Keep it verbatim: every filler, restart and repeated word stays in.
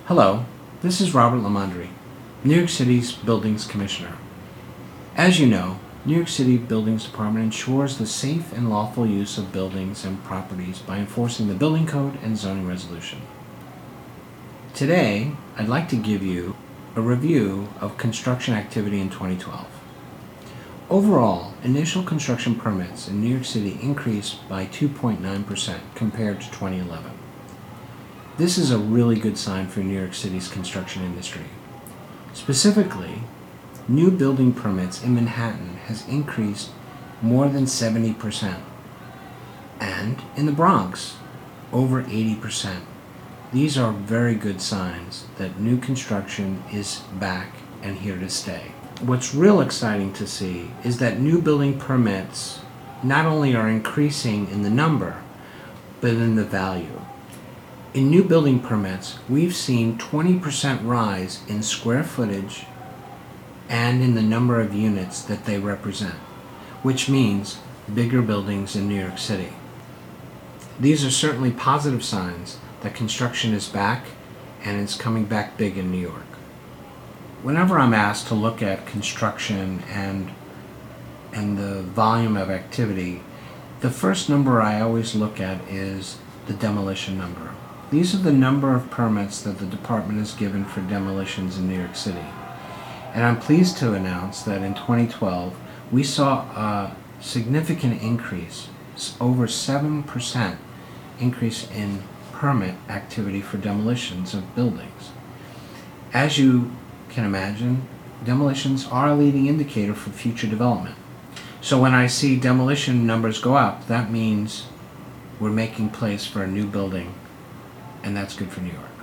Hello, this is Robert Lamondri, New York City's Buildings Commissioner. As you know, New York City Buildings Department ensures the safe and lawful use of buildings and properties by enforcing the building code and zoning resolution. Today, I'd like to give you a review of construction activity in twenty twelve. Overall, initial construction permits in New York City increased by two point nine percent compared to twenty eleven. This is a really good sign for New York City's construction industry. Specifically, new building permits in Manhattan has increased more than seventy percent, and in the Bronx, over eighty percent. These are very good signs that new construction is back and here to stay. What's real exciting to see is that new building permits not only are increasing in the number, but in the value. In new building permits, we've seen twenty percent rise in square footage and in the number of units that they represent, which means bigger buildings in New York City. These are certainly positive signs that construction is back and it's coming back big in New York. Whenever I'm asked to look at construction and and the volume of activity, the first number I always look at is the demolition number. These are the number of permits that the department has given for demolitions in New York City. And I'm pleased to announce that in twenty twelve, we saw a significant increase, over seven percent increase in permit activity for demolitions of buildings. As you can imagine, demolitions are a leading indicator for future development. So when I see demolition numbers go up, that means we're making place for a new building, and that's good for New York.